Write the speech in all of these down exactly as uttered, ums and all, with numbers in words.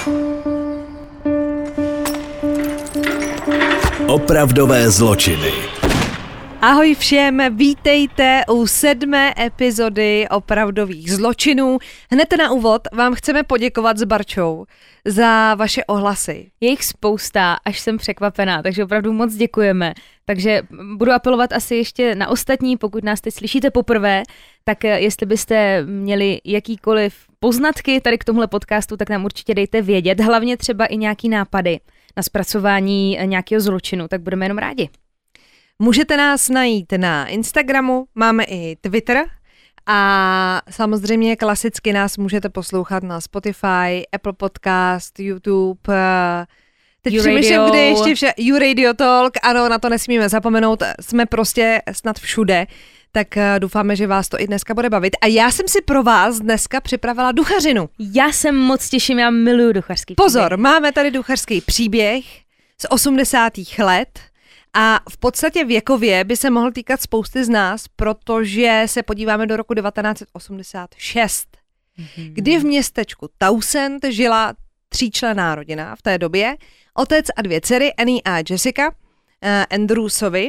Opravdové zločiny. Ahoj všem, vítejte u sedmé epizody Opravdových zločinů. Hned na úvod vám chceme poděkovat s Barčou za vaše ohlasy. Je jich spousta, až jsem překvapená, takže opravdu moc děkujeme. Takže budu apelovat asi ještě na ostatní, pokud nás teď slyšíte poprvé, tak jestli byste měli jakýkoliv poznatky tady k tomuhle podcastu, tak nám určitě dejte vědět. Hlavně třeba i nějaký nápady na zpracování nějakého zločinu, tak budeme jenom rádi. Můžete nás najít na Instagramu, máme i Twitter a samozřejmě klasicky nás můžete poslouchat na Spotify, Apple Podcast, YouTube, teď přemýšlím, kde ještě vše, YouRadio Talk, ano, na to nesmíme zapomenout, jsme prostě snad všude, tak doufáme, že vás to i dneska bude bavit. A já jsem si pro vás dneska připravila duchařinu. Já se moc těším, já miluju duchařský příběh. Pozor, máme tady duchařský příběh z osmdesátých let. A v podstatě věkově by se mohl týkat spousty z nás, protože se podíváme do roku devatenáct set osmdesát šest, mm-hmm. kdy v městečku Townsend žila tříčlenná rodina v té době. Otec a dvě dcery, Annie a Jessica, uh, Andrewsovi.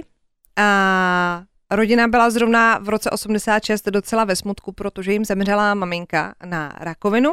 A rodina byla zrovna v roce osmdesát šest docela ve smutku, protože jim zemřela maminka na rakovinu.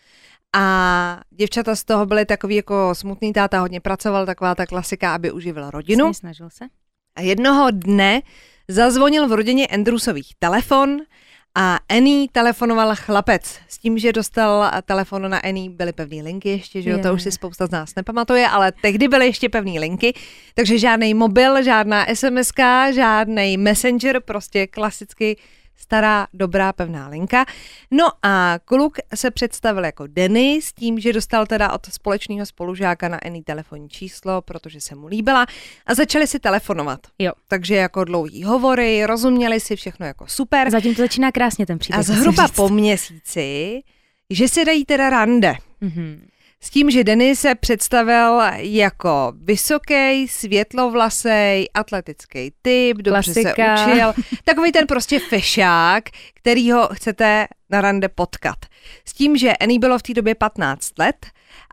A děvčata z toho byly takový jako smutný, táta hodně pracoval, taková ta klasika, aby uživil rodinu. Snažil se. A jednoho dne zazvonil v rodině Andrewsových telefon a Annie telefonoval chlapec. S tím, že dostal telefon na Annie, byly pevný linky ještě, že jo, to už si spousta z nás nepamatuje, ale tehdy byly ještě pevný linky, takže žádný mobil, žádná SMSka, žádný messenger, prostě klasicky stará, dobrá, pevná linka. No a kluk se představil jako Danny s tím, že dostal teda od společného spolužáka na Annie telefonní číslo, protože se mu líbila a začali si telefonovat. Jo. Takže jako dlouhý hovory, rozuměli si všechno jako super. Zatím to začíná krásně ten příběh. A zhruba po měsíci, že si dají teda rande. Mm-hmm. S tím, že Danny se představil jako vysoký, světlovlasej, atletický typ, dobře Klasika. se učil. Takový ten prostě fešák, kterýho chcete na rande potkat. S tím, že Annie bylo v té době patnáct let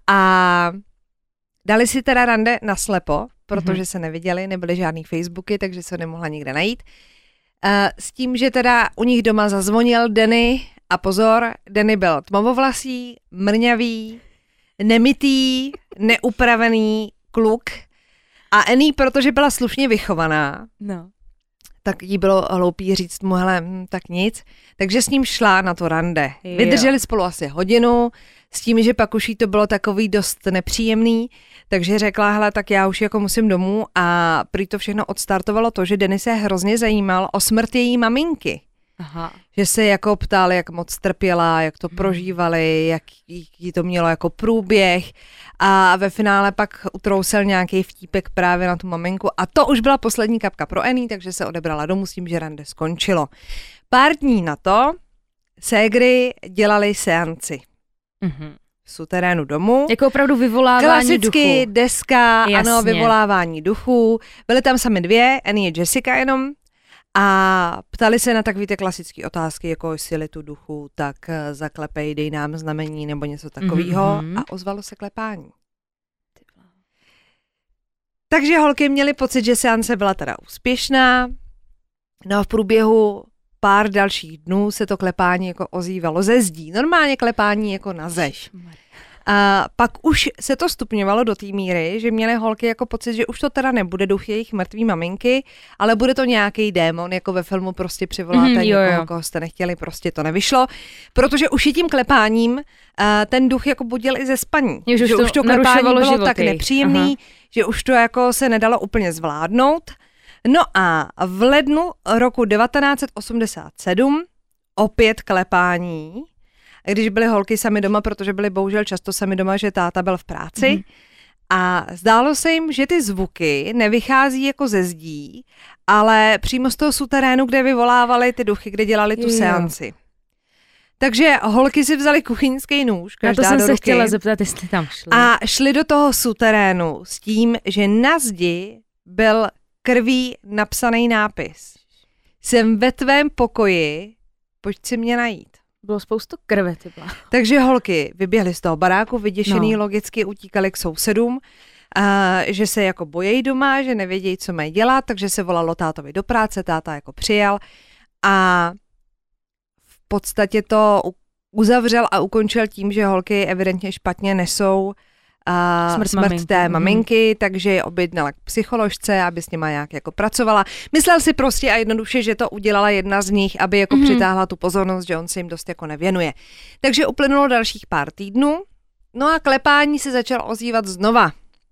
a dali si teda rande naslepo, protože mm-hmm. se neviděli, nebyly žádný Facebooky, takže se nemohla nikde najít. S tím, že teda u nich doma zazvonil Danny a pozor, Danny byl tmavovlasý, mrňavý, nemytý, neupravený kluk a Annie, protože byla slušně vychovaná, no. tak jí bylo hloupý říct mu, hele, hm, tak nic, takže s ním šla na to rande. Jo. Vydrželi spolu asi hodinu, s tím, že pak už jí to bylo takový dost nepříjemný, takže řekla, hele, tak já už jako musím domů a prý to všechno odstartovalo to, že Danny se hrozně zajímal o smrt její maminky. Aha. Že se jako ptali, jak moc trpěla, jak to prožívali, jak jí to mělo jako průběh a ve finále pak utrousil nějaký vtípek právě na tu maminku a to už byla poslední kapka pro Annie, takže se odebrala domů s tím, že rande skončilo. Pár dní na to ségry dělali seanci. Mhm. V suterénu domu. Jako opravdu vyvolávání klasicky duchů. Klasicky deska, Jasně. Ano, vyvolávání duchů. Byly tam sami dvě, Annie a Jessica jenom. A ptali se na takové ty klasické otázky, jako síly tu duchu, tak zaklepej, dej nám znamení nebo něco takového mm-hmm. a ozvalo se klepání. Takže holky měly pocit, že seance byla teda úspěšná. No a v průběhu pár dalších dnů se to klepání jako ozývalo ze zdí. Normálně klepání jako na zeď. A pak už se to stupňovalo do té míry, že měly holky jako pocit, že už to teda nebude duch jejich mrtvý maminky, ale bude to nějaký démon, jako ve filmu prostě přivoláte mm, někoho, jo. koho jste nechtěli, prostě to nevyšlo, protože už i tím klepáním uh, ten duch jako budil i ze spaní. Je, že, že už to, už to klepání bylo životy. tak nepříjemný, Aha. že už to jako se nedalo úplně zvládnout. No a v lednu roku devatenáct set osmdesát sedm opět klepání, když byly holky sami doma, protože byly bohužel často sami doma, že táta byl v práci. Mm. A zdálo se jim, že ty zvuky nevychází jako ze zdí, ale přímo z toho suterénu, kde vyvolávali ty duchy, kde dělali tu jo. seanci. Takže holky si vzali kuchyňský nůž, každá Na to jsem do se ruky, chtěla zeptat, jestli tam šli. A šli do toho suterénu s tím, že na zdi byl krví napsaný nápis. Jsem ve tvém pokoji, pojď si mě najít. bylo spoustu krve, ty byla. Takže holky vyběhly z toho baráku, vyděšený, no. logicky utíkali k sousedům, a že se jako bojejí doma, že nevědějí, co mají dělat, takže se volalo tátovi do práce, táta jako přijal a v podstatě to uzavřel a ukončil tím, že holky evidentně špatně nesou a smrt, smrt maminky. té maminky, mm. takže je objednala k psycholožce, aby s nima nějak jako pracovala. Myslel si prostě a jednoduše, že to udělala jedna z nich, aby jako mm. přitáhla tu pozornost, že on se jim dost jako nevěnuje. Takže uplynulo dalších pár týdnů, no a klepání se začalo ozývat znova.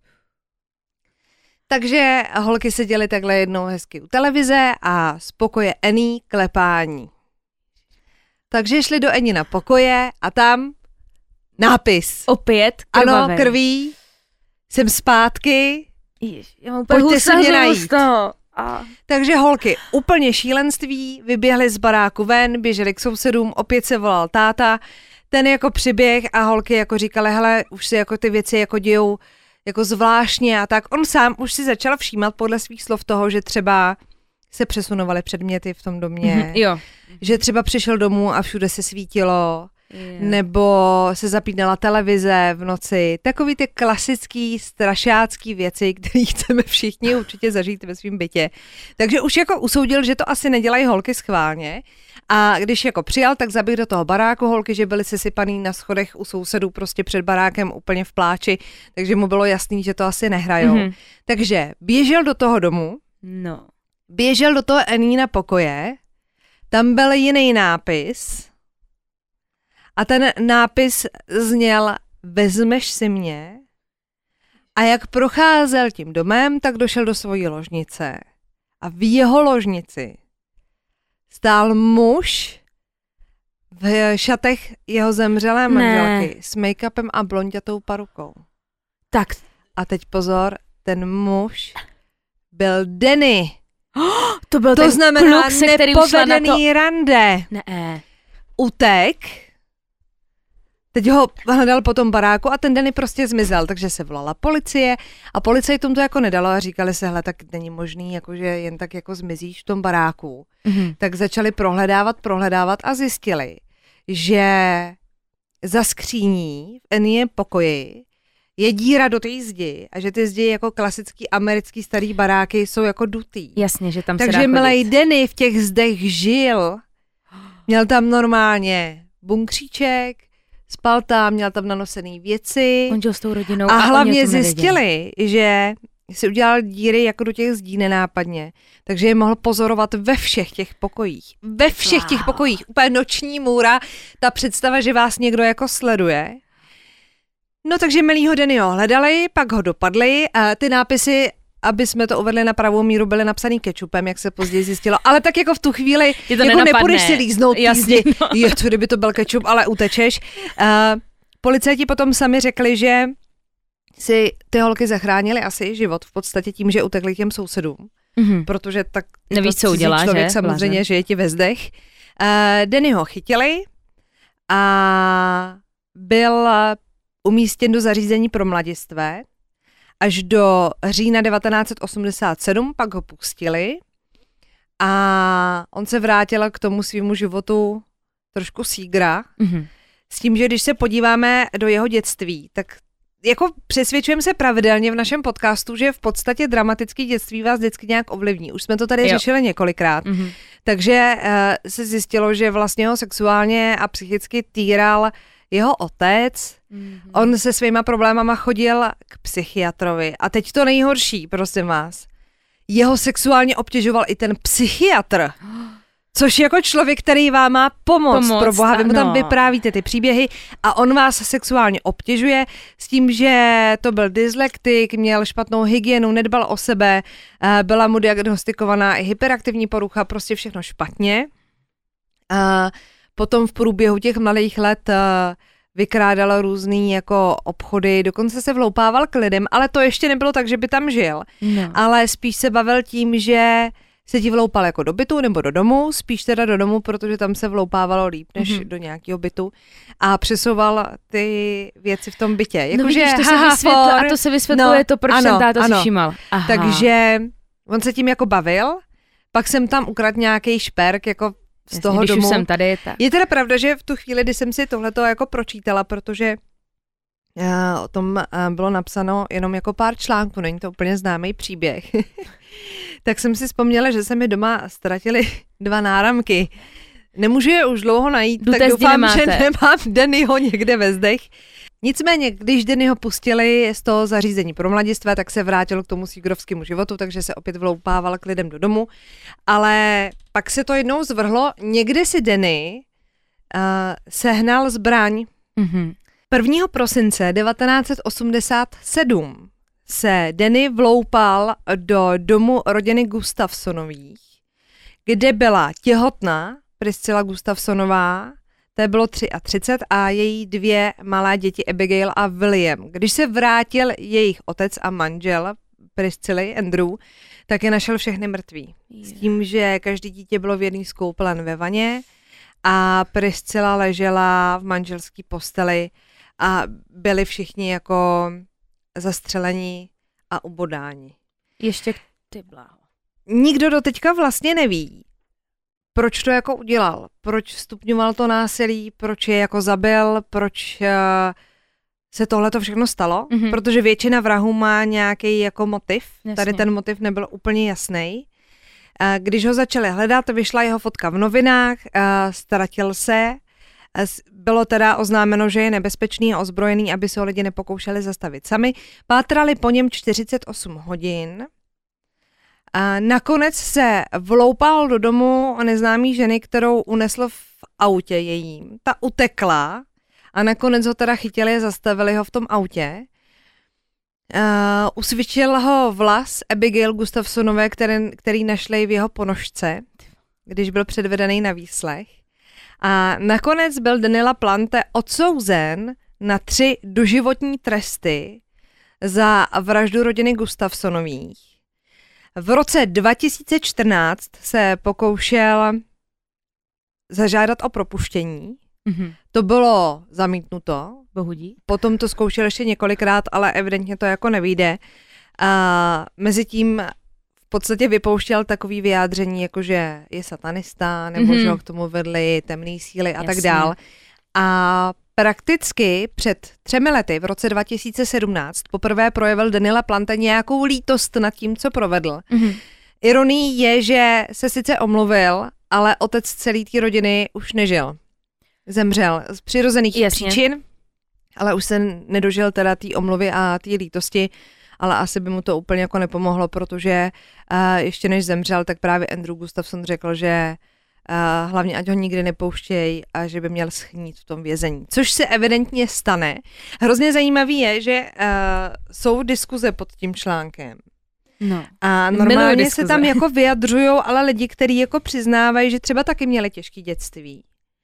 Takže holky seděly takhle jednou hezky u televize a z pokoje Annie klepání. Takže šli do Annie na pokoje a tam nápis. Opět krvavej. Ano, krví, jsem zpátky, Jež, já mám úplně pojďte se mě najít. A... Takže holky, úplně šílenství, vyběhly z baráku ven, běželi k sousedům, opět se volal táta, ten jako přiběh a holky jako říkaly, hele, už si jako ty věci jako dějou jako zvláštně a tak. On sám už si začal všímat podle svých slov toho, že třeba se přesunovaly předměty v tom domě, mm-hmm, jo. že třeba přišel domů a všude se svítilo, yeah. nebo se zapínala televize v noci. Takový ty klasický strašácký věci, které chceme všichni určitě zažít ve svém bytě. Takže už jako usoudil, že to asi nedělají holky schválně. A když jako přijal, tak zaběhl do toho baráku holky, že byly sesypaný na schodech u sousedů prostě před barákem úplně v pláči, takže mu bylo jasný, že to asi nehrajou. Mm-hmm. Takže běžel do toho domu, no. běžel do toho Annie na pokoje, tam byl jiný nápis a ten nápis zněl vezmeš si mě a jak procházel tím domem, tak došel do svojí ložnice a v jeho ložnici stál muž v šatech jeho zemřelé manželky s make-upem a blonďatou parukou. Tak. A teď pozor, ten muž byl Danny. Oh, to byl to ten znamená kluk, se kterým šla na to... rande. Ne. Utek. Teď ho hledal po tom baráku a ten Danny prostě zmizel, takže se volala policie a policajtům to jako nedalo a říkali se, hele, tak není možný, jakože jen tak jako zmizíš v tom baráku. Mm-hmm. Tak začali prohledávat, prohledávat a zjistili, že za skříní v Annie pokoji je díra do té zdi a že ty zdi jako klasický americký starý baráky jsou jako dutý. Jasně, že tam se takže dá chodit. milej Danny v těch zdech žil, měl tam normálně bunkříček, spal tam, měl tam nanosený věci. On žil s tou rodinou a, a hlavně zjistili, že si udělal díry jako do těch zdí nenápadně, takže je mohl pozorovat ve všech těch pokojích. Ve všech wow. těch pokojích. Úplně noční můra, ta představa, že vás někdo jako sleduje. No takže milýho Dannyho hledali, pak ho dopadli a ty nápisy, aby jsme to uvedli na pravou míru, byly napsaný kečupem, jak se později zjistilo. Ale tak jako v tu chvíli, jako nenapadne. Nepůjdeš si líznout Jasně, týzdi. no. Je, co kdyby to byl kečup, ale utečeš. Uh, policajti potom sami řekli, že si ty holky zachránili asi život v podstatě tím, že utekli k těm sousedům. Mm-hmm. Protože tak nevíš, co udělá, člověk že? samozřejmě, že je ti ve zdech. Uh, Dannyho chytili a byl umístěn do zařízení pro mladistvé. Až do října devatenáct set osmdesát sedm pak ho pustili a on se vrátil k tomu svýmu životu trošku sígra. Mm-hmm. S tím, že když se podíváme do jeho dětství, tak jako přesvědčujeme se pravidelně v našem podcastu, že v podstatě dramatické dětství vás vždycky nějak ovlivní. Už jsme to tady jo. řešili několikrát. Mm-hmm. Takže uh, se zjistilo, že vlastně ho sexuálně a psychicky týral jeho otec. Mm-hmm. On se svýma problémama chodil k psychiatrovi. A teď to nejhorší, prosím vás. Jeho sexuálně obtěžoval i ten psychiatr. Což jako člověk, který vám má pomoct, pomoct pro boha, vy mu tam vyprávíte ty příběhy a on vás sexuálně obtěžuje s tím, že to byl dyslektik, měl špatnou hygienu, nedbal o sebe, byla mu diagnostikovaná i hyperaktivní porucha, prostě všechno špatně. A potom v průběhu těch mladých let vykrádal různý jako obchody, dokonce se vloupával k lidem, ale to ještě nebylo tak, že by tam žil. No. Ale spíš se bavil tím, že se ti vloupal jako do bytu nebo do domu, spíš teda do domu, protože tam se vloupávalo líp než mm-hmm. do nějakého bytu a přesouval ty věci v tom bytě. Jako, no že, vidíš, to haha, se vysvětluje, a to se vysvětluje no, to, proč ano, jsem táta ano. si všímal. Aha. Takže on se tím jako bavil, pak jsem tam ukradl nějaký šperk, jako z toho když domu. Už jsem tady, tak. Je teda pravda, že v tu chvíli, kdy jsem si tohleto jako pročítala, protože uh, o tom uh, bylo napsáno jenom jako pár článků, není to úplně známý příběh, tak jsem si vzpomněla, že se mi doma ztratily dva náramky. Nemůžu je už dlouho najít, Jdu tak doufám, nemáte. že nemám Dannyho někde ve zdech. Nicméně, když Dannyho pustili z toho zařízení pro mladistvé, tak se vrátil k tomu sígrovskému životu, takže se opět vloupával k lidem do domu. Ale pak se to jednou zvrhlo. Někde si Danny uh, sehnal zbraň. Mm-hmm. prvního prosince devatenáct set osmdesát sedm se Danny vloupal do domu rodiny Gustafsonových, kde byla těhotná Priscilla Gustafsonová, té bylo třicet tři a její dvě malé děti Abigail a William. Když se vrátil jejich otec a manžel Priscilly, Andrew, tak je našel všechny mrtví. S tím, že každý dítě bylo v jedný skoupelen ve vaně a Priscilla ležela v manželské posteli a byli všichni jako zastřelení a ubodáni. Ještě ty bláho. Nikdo do teďka vlastně neví, proč to jako udělal, proč stupňoval to násilí, proč je jako zabil, proč uh, se tohle to všechno stalo, mm-hmm. protože většina vrahů má nějaký jako motiv. Jasně. Tady ten motiv nebyl úplně jasný. Uh, když ho začali hledat, vyšla jeho fotka v novinách, uh, ztratil se, uh, bylo teda oznámeno, že je nebezpečný a ozbrojený, aby se ho lidi nepokoušeli zastavit sami. Pátrali po něm čtyřicet osm hodin. A nakonec se vloupal do domu neznámý ženy, kterou unesl v autě jejím. Ta utekla a nakonec ho teda chytili a zastavili ho v tom autě. Uh, usvědčil ho vlas Abigail Gustafsonové, který, který našli v jeho ponožce, když byl předvedený na výslech. A nakonec byl Danny LaPlante odsouzen na tři doživotní tresty za vraždu rodiny Gustafsonových. V roce dva tisíce čtrnáct se pokoušel zažádat o propuštění. Mm-hmm. To bylo zamítnuto. Bohudí. Potom to zkoušel ještě několikrát, ale evidentně to jako nevyjde. A mezitím v podstatě vypouštěl takový vyjádření, jako že je satanista, nebo mm-hmm. že ho k tomu vedly temné síly a Jasně. tak dál. A prakticky před třemi lety, v roce dva tisíce sedmnáct, poprvé projevil Danny LaPlante nějakou lítost nad tím, co provedl. Mm-hmm. Ironií je, že se sice omluvil, ale otec celé té rodiny už nežil. Zemřel z přirozených Jasně. příčin, ale už se nedožil teda té omluvy a té lítosti, ale asi by mu to úplně jako nepomohlo, protože uh, ještě než zemřel, tak právě Andrew Gustafson řekl, že Uh, hlavně ať ho nikdy nepouštějí a že by měl schnít v tom vězení. Což se evidentně stane. Hrozně zajímavý je, že uh, jsou diskuze pod tím článkem. No. A normálně se tam jako vyjadřujou, ale lidi, kteří jako přiznávají, že třeba taky měli těžké dětství.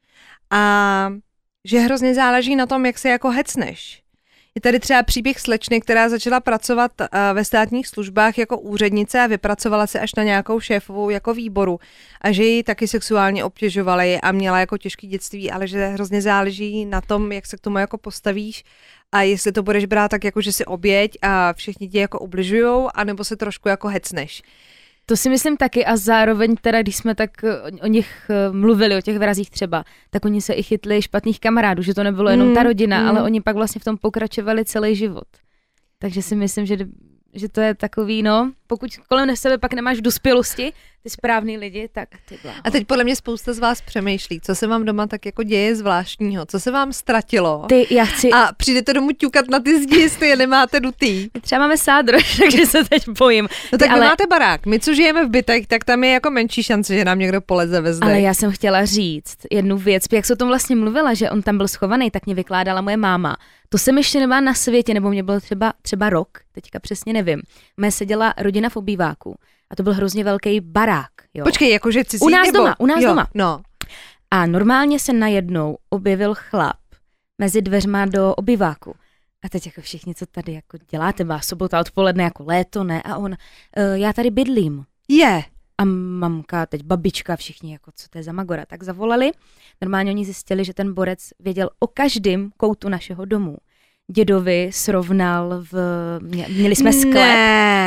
A že hrozně záleží na tom, jak se jako hecneš. Je tady třeba příběh slečny, která začala pracovat uh, ve státních službách jako úřednice a vypracovala se až na nějakou šéfovou jako výboru. A že ji taky sexuálně obtěžovali a měla jako těžké dětství, ale že hrozně záleží na tom, jak se k tomu jako postavíš a jestli to budeš brát tak jako, že si oběť a všichni ti jako ubližujou, anebo se trošku jako hecneš. To si myslím taky a zároveň teda, když jsme tak o nich mluvili, o těch vrazích třeba, tak oni se i chytli špatných kamarádů, že to nebylo jenom mm, ta rodina, mm. ale oni pak vlastně v tom pokračovali celý život. Takže si myslím, že, že to je takový, no, pokud kolem sebe pak nemáš v dospělosti ty správný lidi, tak ty bláho. A teď podle mě spousta z vás přemýšlí, co se vám doma tak jako děje zvláštního, co se vám ztratilo. Ty, já chci... A přijdete domů ťukat na ty zdi, jestli je nemáte dutý. Třeba máme sádro, takže se teď bojím. No tak ty, vy ale... máte barák. My, co žijeme v bytech, tak tam je jako menší šance, že nám někdo poleze ve zdech. Ale já jsem chtěla říct jednu věc, jak se o tom vlastně mluvila, že on tam byl schovaný, tak mě vykládala moje máma. To jsem ještě nemá na světě, nebo mě bylo třeba, třeba rok, teďka přesně nevím. Mé seděla rodina v obýváku a to byl hrozně velký barák. Jo. Počkej, jakože cizí U nás nebo... doma, u nás jo, doma. No. A normálně se najednou objevil chlap mezi dveřma do obýváku. A teď jako všichni, co tady jako děláte, byla sobota odpoledne, jako léto, ne? A on, uh, já tady bydlím. Je. Yeah. A mamka, teď babička, všichni, jako co to je za magora, tak zavolali. Normálně oni zjistili, že ten borec věděl o každém koutu našeho domu. Dědovi srovnal v... Měli jsme sklep. Ne.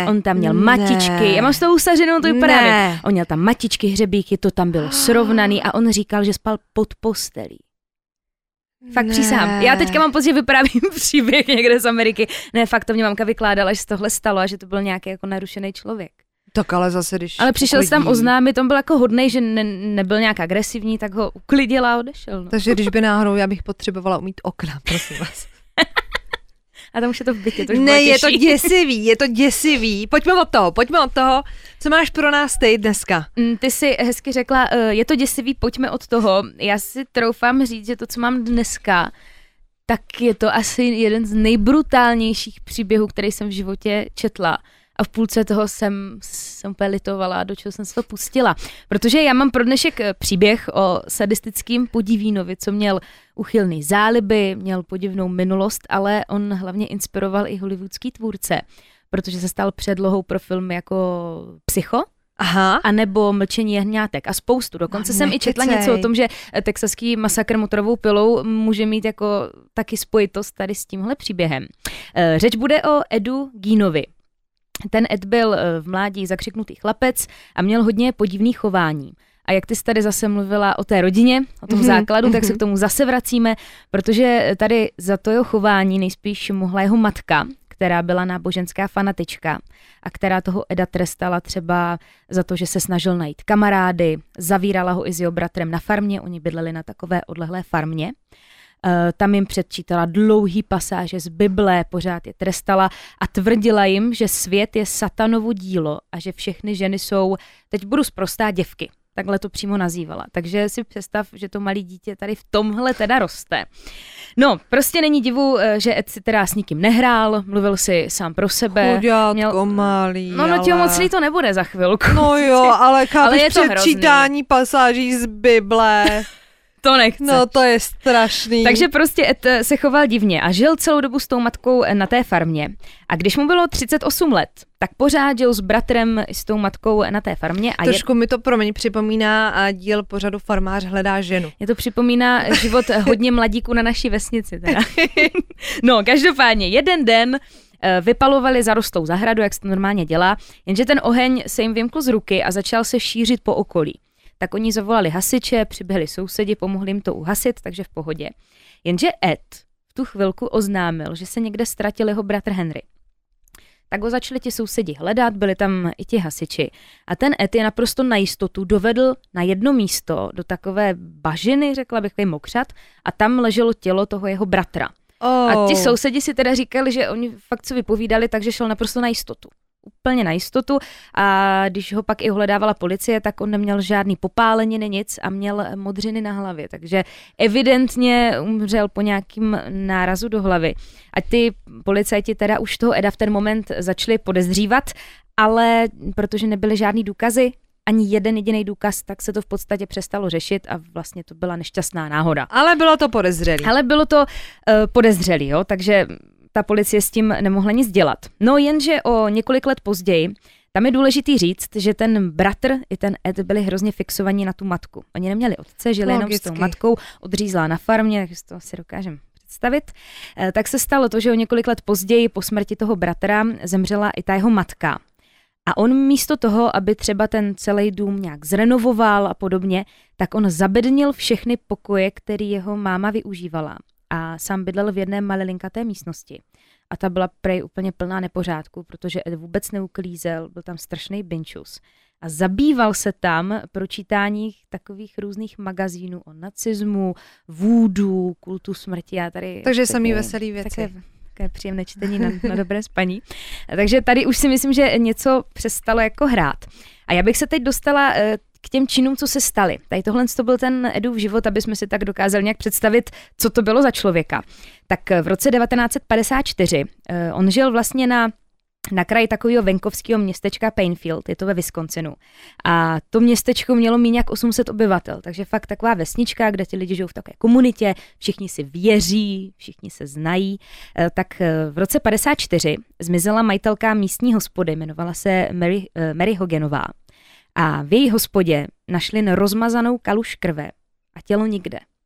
On tam měl ne. matičky, já mám s tou usaženou to vypadá. Ne. On měl tam matičky, hřebíky, to tam bylo srovnaný a on říkal, že spal pod postelí. Fakt ne. přísahám. Já teďka mám pocit, že vyprávím příběh někde z Ameriky. Ne, fakt to mě mamka vykládala, že se tohle stalo a že to byl nějaký jako narušený člověk. Tak ale zase, když Ale přišel uklidní. se tam oznámit, on byl jako hodnej, že ne, nebyl nějak agresivní, tak ho uklidila a odešel. No. Takže když by náhodou, já bych potřebovala umýt okna, prosím vás. A tam už je to v bytě, to už Ne, bylo je to těžší. děsivý, je to děsivý. Pojďme od toho, pojďme od toho. Co máš pro nás ty dneska? Mm, Ty jsi hezky řekla, uh, je to děsivý, pojďme od toho. Já si troufám říct, že to, co mám dneska, tak je to asi jeden z nejbrutálnějších příběhů, který jsem v životě četla. A v půlce toho jsem, jsem úplně litovala, do čeho jsem se to pustila. Protože já mám pro dnešek příběh o sadistickým podivínovi, co měl uchylný záliby, měl podivnou minulost, ale on hlavně inspiroval i hollywoodský tvůrce, protože se stal předlohou pro filmy jako Psycho, Aha. a nebo Mlčení jehňátek a spoustu. Dokonce No, jsem i četla nekecej. něco o tom, že texaský masakr motorovou pilou může mít jako taky spojitost tady s tímhle příběhem. Eh, Řeč bude o Edu Geinovi. Ten Ed byl eh, v mládí zakřiknutý chlapec a měl hodně podivný chování. A jak ty jsi tady zase mluvila o té rodině, o tom Mhm, základu, tak mhm. se k tomu zase vracíme, protože tady za to jeho chování nejspíš mohla jeho matka, která byla náboženská fanatička a která toho Eda trestala třeba za to, že se snažil najít kamarády, zavírala ho i s jeho bratrem na farmě, oni bydleli na takové odlehlé farmě. E, tam jim předčítala dlouhý pasáže z Bible, pořád je trestala a tvrdila jim, že svět je satanovo dílo a že všechny ženy jsou, teď budu sprostá, děvky. Takhle to přímo nazývala. Takže si představ, že to malé dítě tady v tomhle teda roste. No, prostě není divu, že Ed si teda s nikým nehrál, mluvil si sám pro sebe. Chuďátko měl- malý, No, no, ale... těho moc to nebude za chvilku. No jo, ale chápeš je to předčítání pasáží z Bible. To nechce. No to je strašný. Takže prostě Ed se choval divně a žil celou dobu s tou matkou na té farmě. A když mu bylo třicet osm let, tak pořád žil s bratrem i s tou matkou na té farmě. A je, Trošku mi to pro mě připomíná a díl pořadu Farmář hledá ženu. je to připomíná život hodně mladíků na naší vesnici. Teda. No, každopádně, jeden den eh, vypalovali zarostlou zahradu, jak se to normálně dělá, jenže ten oheň se jim vymkl z ruky a začal se šířit po okolí. Tak oni zavolali hasiče, přiběhli sousedi, pomohli jim to uhasit, takže v pohodě. Jenže Ed v tu chvilku oznámil, že se někde ztratil jeho bratr Henry. Tak ho začali ti sousedi hledat, byli tam i ti hasiči. A ten Ed je naprosto na jistotu dovedl na jedno místo do takové bažiny, řekla bych, takový mokřat, a tam leželo tělo toho jeho bratra. Oh. A ti sousedi si teda říkali, že oni fakt co vypovídali, takže šel naprosto na jistotu. Úplně na jistotu a když ho pak i ohledávala policie, tak on neměl žádný popáleniny, nic a měl modřiny na hlavě, takže evidentně umřel po nějakým nárazu do hlavy. A ty policajti teda už toho Eda v ten moment začali podezřívat, ale protože nebyly žádný důkazy, ani jeden jediný důkaz, tak se to v podstatě přestalo řešit a vlastně to byla nešťastná náhoda. Ale bylo to podezřelý. Ale bylo to uh, podezřelý, jo, takže ta policie s tím nemohla nic dělat. No jenže o několik let později, tam je důležitý říct, že ten bratr i ten Ed byli hrozně fixovaní na tu matku. Oni neměli otce, žili jenom s tou matkou, odřízlá na farmě, takže to si dokážeme představit. E, tak se stalo to, že o několik let později po smrti toho bratra zemřela i ta jeho matka. A on místo toho, aby třeba ten celý dům nějak zrenovoval a podobně, tak on zabednil všechny pokoje, které jeho máma využívala. A sám bydlel v jedné malilinkaté místnosti. A ta byla prej úplně plná nepořádku, protože Ed vůbec neuklízel, byl tam strašný binčus. A zabýval se tam pročítání takových různých magazínů o nacismu, vůdu, kultu smrti. A tady Takže samý veselý věci. Také, také příjemné čtení na, na dobré spaní. A takže tady už si myslím, že něco přestalo jako hrát. A já bych se teď dostala k těm činům, co se staly. Tady tohle to byl ten Edův život, aby jsme si tak dokázali nějak představit, co to bylo za člověka. Tak v roce devatenáct set padesát čtyři on žil vlastně na, na kraji takového venkovského městečka Plainfield, je to ve Wisconsinu. A to městečko mělo mít nějak osm set obyvatel, takže fakt taková vesnička, kde ti lidi žijou v takové komunitě, všichni si věří, všichni se znají. Tak v roce padesát čtyři zmizela majitelka místní hospody, jmenovala se Mary, Mary Hoganová. A v její hospodě našli rozmazanou kaluž krve a tělo nikde.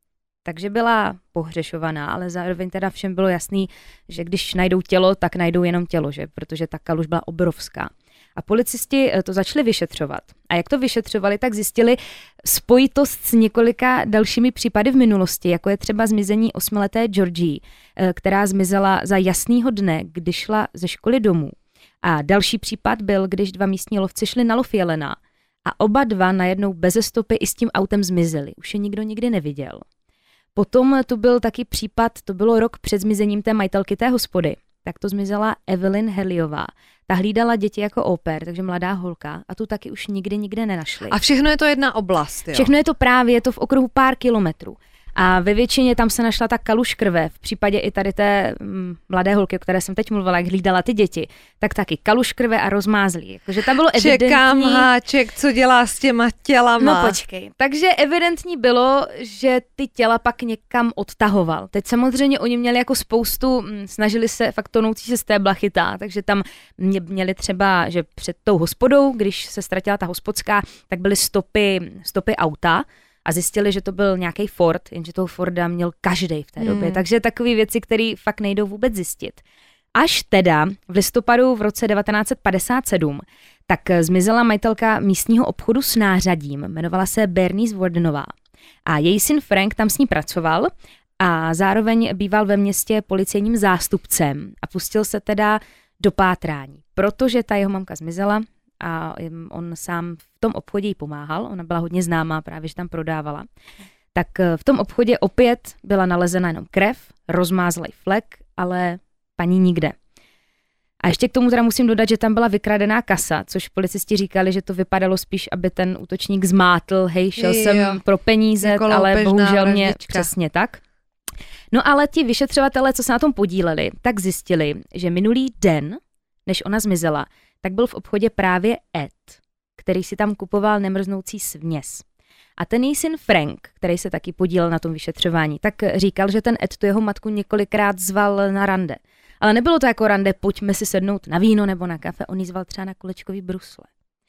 takže byla pohřešovaná, ale zároveň teda všem bylo jasný, že když najdou tělo, tak najdou jenom tělo, že? Protože ta kaluž byla obrovská. A policisti to začali vyšetřovat. A jak to vyšetřovali, tak zjistili spojitost s několika dalšími případy v minulosti, jako je třeba zmizení osmileté Georgie, která zmizela za jasného dne, kdy šla ze školy domů. A další případ byl, když dva místní lovci šli na lov jelena a oba dva najednou beze stopy i s tím autem zmizeli. Už je nikdo nikdy neviděl. Potom tu byl taky případ, to bylo rok před zmizením té majitelky té hospody. Tak to zmizela Evelyn Herliová. Ta hlídala děti jako au pair, takže mladá holka, a tu taky už nikdy nikde nenašli. A všechno je to jedna oblast, jo? Všechno je to právě, je to v okruhu pár kilometrů. A ve většině tam se našla ta kaluž krve. V případě i tady té mm, mladé holky, o které jsem teď mluvila, jak hlídala ty děti, tak taky kaluž krve a rozmázlí. Jakože tam bylo evidentní... Čekám háček, co dělá s těma tělama. No počkej. Takže evidentní bylo, že ty těla pak někam odtahoval. Teď samozřejmě oni měli jako spoustu, mm, snažili se fakt tonoucí se z té blachytá, takže tam mě, měli třeba, že před tou hospodou, když se ztratila ta hospodská, tak byly stopy, stopy auta, a zjistili, že to byl nějaký Ford, jenže toho Forda měl každej v té době. Hmm. Takže takové věci, které fakt nejdou vůbec zjistit. Až teda v listopadu v roce devatenáct set padesát sedm tak zmizela majitelka místního obchodu s nářadím, jmenovala se Bernice Wardenová. A její syn Frank tam s ní pracoval a zároveň býval ve městě policejním zástupcem a pustil se teda do pátrání, protože ta jeho mamka zmizela a on sám v tom obchodě jí pomáhal, ona byla hodně známá, právě že tam prodávala. Tak v tom obchodě opět byla nalezena jenom krev, rozmázlej flek, ale paní nikde. A ještě k tomu teda musím dodat, že tam byla vykradená kasa, což policisti říkali, že to vypadalo spíš, aby ten útočník zmátl, hej, šel jo. jsem pro peníze, jako ale bohužel mě vraždička. Přesně tak. No ale ti vyšetřovatelé, co se na tom podíleli, tak zjistili, že minulý den, než ona zmizela, tak byl v obchodě právě Ed, který si tam kupoval nemrznoucí směs. A ten její syn Frank, který se taky podílel na tom vyšetřování, tak říkal, že ten Ed tu jeho matku několikrát zval na rande. Ale nebylo to jako rande, pojďme si sednout na víno nebo na kafe, on jí zval třeba na kolečkový brusle.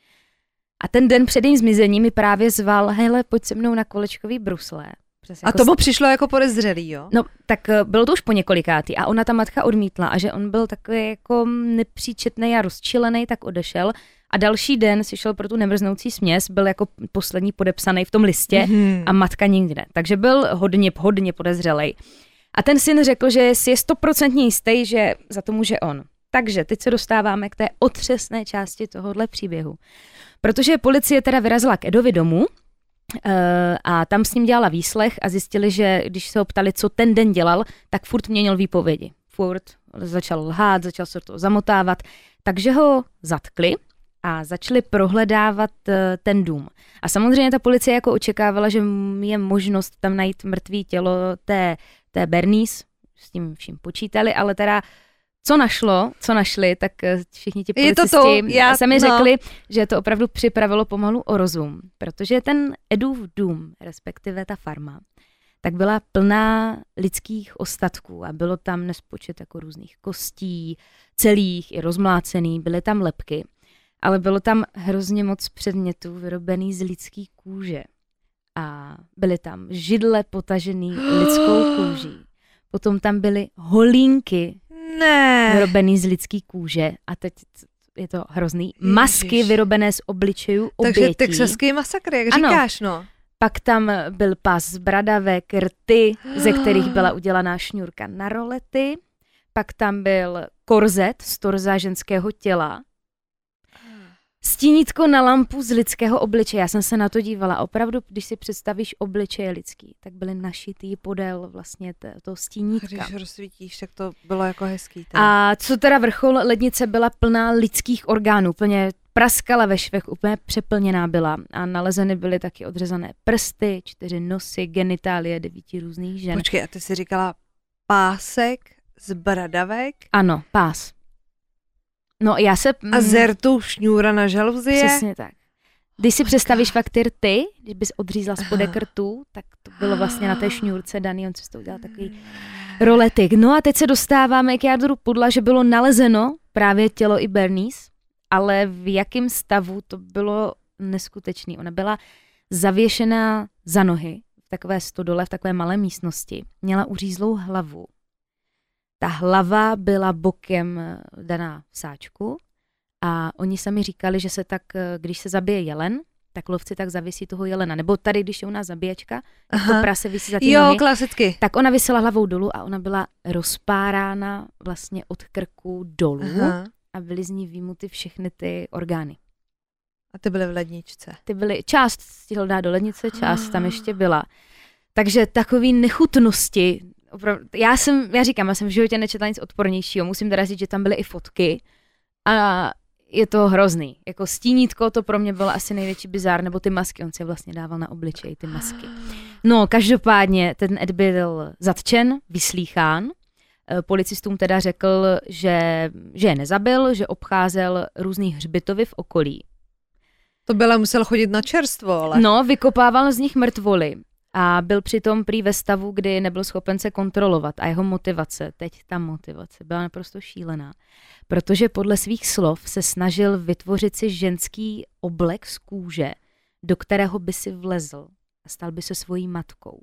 A ten den před jejím zmizením mi právě zval, hele, pojď se mnou na kolečkový brusle. A jako to mu přišlo jako podezřelý, jo? No, tak bylo to už po několikátý a ona ta matka odmítla a že on byl takový jako nepříčetný a rozčilený, tak odešel a další den si šel pro tu nemrznoucí směs, byl jako poslední podepsaný v tom listě mm. a matka nikde. Takže byl hodně, hodně podezřelej. A ten syn řekl, že si je stoprocentně jistý, že za to může on. Takže teď se dostáváme k té otřesné části tohohle příběhu. Protože policie teda vyrazila k Edovi domů, Uh, a tam s ním dělala výslech a zjistili, že když se ho ptali, co ten den dělal, tak furt měnil výpovědi. Furt začal lhát, začal se to zamotávat, takže ho zatkli a začali prohledávat uh, ten dům. A samozřejmě ta policie jako očekávala, že je možnost tam najít mrtvý tělo té, té Bernice, s tím vším počítali, ale teda co našlo, co našli, tak všichni ti policisti sami no. řekli, že to opravdu připravilo pomalu o rozum, protože ten Edův dům, respektive ta farma, tak byla plná lidských ostatků a bylo tam nespočet jako různých kostí, celých i rozmlácený, byly tam lebky, ale bylo tam hrozně moc předmětů vyrobený z lidský kůže a byly tam židle potažený lidskou kůží. Potom tam byly holínky Ne. vyrobený z lidský kůže a teď je to hrozný. Masky Ježiš. Vyrobené z obličejů obětí. Takže texaský masakr, jak ano. říkáš, no. Pak tam byl pas bradavek, rty, ze kterých byla udělaná šňůrka na rolety. Pak tam byl korzet z torza ženského těla. Stínítko na lampu z lidského obličeje. Já jsem se na to dívala. Opravdu, když si představíš obličeje lidský, tak byly našitý podél vlastně toho stínítka. Když rozsvítíš, tak to bylo jako hezký. Ten. A co teda vrchol, lednice byla plná lidských orgánů, plně praskala ve švech, úplně přeplněná byla. A nalezeny byly taky odřezané prsty, čtyři nosy, genitálie devíti různých žen. Počkej, a ty jsi říkala pásek z bradavek? Ano, pás. No já se... A z rtu šňůra na žaluzie? Přesně tak. Když si představíš fakt ty rty, když bys odřízla spodek rtu, tak to bylo vlastně na té šňůrce daný, on se z toho udělal takový roletik. No a teď se dostáváme k jádru pudla, že bylo nalezeno právě tělo i Bernice, ale v jakém stavu to bylo neskutečný. Ona byla zavěšená za nohy takové stodole, v takové malé místnosti. Měla uřízlou hlavu. Ta hlava byla bokem daná v sáčku a oni sami říkali, že se tak, když se zabije jelen, tak lovci tak zavisí toho jelena. Nebo tady, když je u nás zabíječka, jak to prase visí za ty jo, nohy, klasicky. tak ona visela hlavou dolů a ona byla rozpárána vlastně od krku dolů. Aha. A byly z ní výjimuty všechny ty orgány. A ty byly v ledničce. Ty byly, část stihl dát do lednice, část tam ještě byla. Takže takový nechutnosti, opravdu, já jsem, já říkám, já jsem v životě nečetla nic odpornějšího, musím teda říct, že tam byly i fotky a je to hrozný. Jako stínítko to pro mě bylo asi největší bizár, nebo ty masky, on si vlastně dával na obličej, ty masky. No, každopádně ten Ed byl zatčen, vyslýchán. Policistům teda řekl, že, že je nezabil, že obcházel různý hřbitovy v okolí. To byla musel chodit na čerstvo, ale... No, vykopával z nich mrtvoly a byl přitom prý ve stavu, kdy nebyl schopen se kontrolovat a jeho motivace, teď ta motivace, byla naprosto šílená. Protože podle svých slov se snažil vytvořit si ženský oblek z kůže, do kterého by si vlezl a stal by se svojí matkou.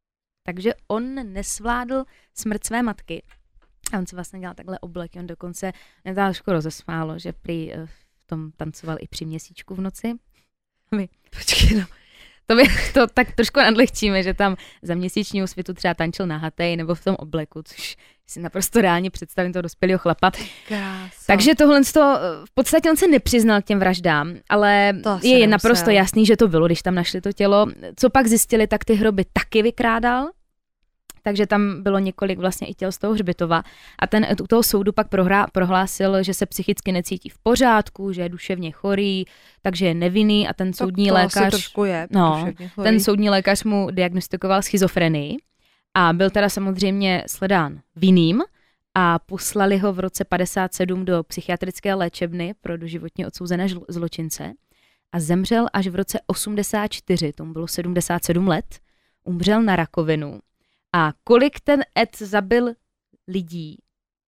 Takže on nesvládl smrt své matky. A on si vlastně dělal takhle obleky. On dokonce nedal škodu rozesmálo, že prý v tom tancoval i při měsíčku v noci. My, počkej, no. To, by, to tak trošku nadlehčíme, že tam za měsíčního světu třeba tančil nahatej nebo v tom obleku, což si naprosto reálně představím toho dospělého chlapa. Krása. Takže tohle to, v podstatě on se nepřiznal k těm vraždám, ale je nemusel. naprosto jasný, že to bylo, když tam našli to tělo. Co pak zjistili, tak ty hroby taky vykrádal. Takže tam bylo několik vlastně i těl z toho hřbitova a ten u toho soudu pak prohrá, prohlásil, že se psychicky necítí v pořádku, že je duševně chorý, takže je nevinný a ten to, soudní to lékař trošku je, no, ten soudní lékař mu diagnostikoval schizofrenii a byl teda samozřejmě sledán vinným a poslali ho v roce padesát sedm do psychiatrické léčebny pro doživotně odsouzené zločince a zemřel až v roce osmdesát čtyři, tomu bylo sedmdesát sedm let, umřel na rakovinu. A kolik ten Ed zabil lidí,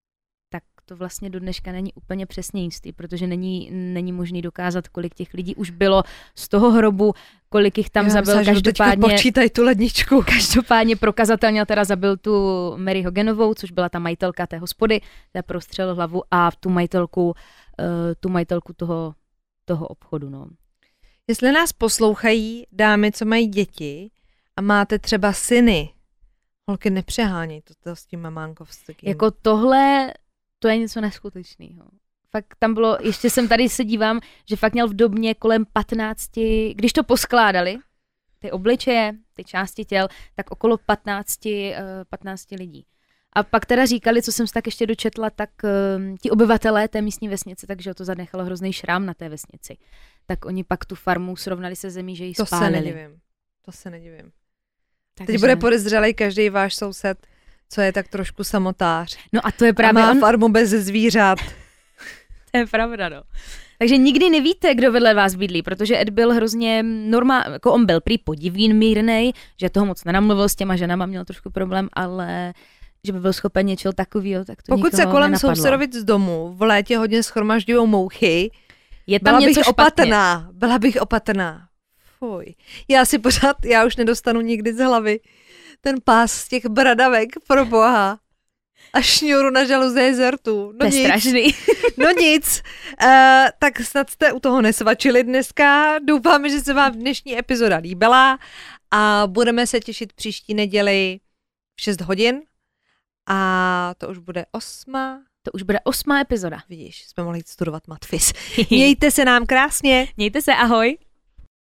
tak to vlastně do dneška není úplně přesně jistý, protože není, není možný dokázat, kolik těch lidí už bylo z toho hrobu, kolik jich tam Já zabil. Myslím, každopádně počítaj tu ledničku. Každopádně prokazatelně teda zabil tu Mary Hoganovou, což byla ta majitelka té hospody, ta prostřelil hlavu a tu majitelku, uh, tu majitelku toho, toho obchodu. No. Jestli nás poslouchají dámy, co mají děti a máte třeba syny, holky, nepřehání to, to s tím mamánkovstvím. Jako tohle, to je něco neskutečného. Fakt tam bylo, ještě jsem tady se dívám, že fakt měl v době kolem patnácti, když to poskládali, ty obličeje, ty části těl, tak okolo patnácti, patnácti lidí. A pak teda říkali, co jsem si tak ještě dočetla, tak uh, ti obyvatelé té místní vesnice, takže to zanechalo hrozný šrám na té vesnici. Tak oni pak tu farmu srovnali se zemí, že ji to spálili. To se nedivím. To se nedivím. Takže... Teď bude podezřelej každý váš soused, co je tak trošku samotář. No a to je právě a má on... farmu bez zvířat. To je pravda, no. Takže nikdy nevíte, kdo vedle vás bydlí, protože Ed byl hrozně normální, jako on byl prý podivný, mírnej, že toho moc nenamluvil s těma ženama, měl trošku problém, ale že by byl schopen něčeho takového, tak to Pokud se kolem nenapadlo. sousedovic z domu v létě hodně schromažďujou mouchy, je tam byla něco bych špatně. opatrná, byla bych opatrná. Fuj. Já si pořád, já už nedostanu nikdy z hlavy ten pás z těch bradavek, pro boha. A šňůru na žaluze jezertu. No to je nic. strašný. No nic. Uh, tak snad jste u toho nesvačili dneska. Doufáme, že se vám dnešní epizoda líbila a budeme se těšit příští neděli v šest hodin. A to už bude osma. To už bude osmá epizoda. Vidíš, jsme mohli jít studovat matfis. Mějte se nám krásně. Mějte se, ahoj.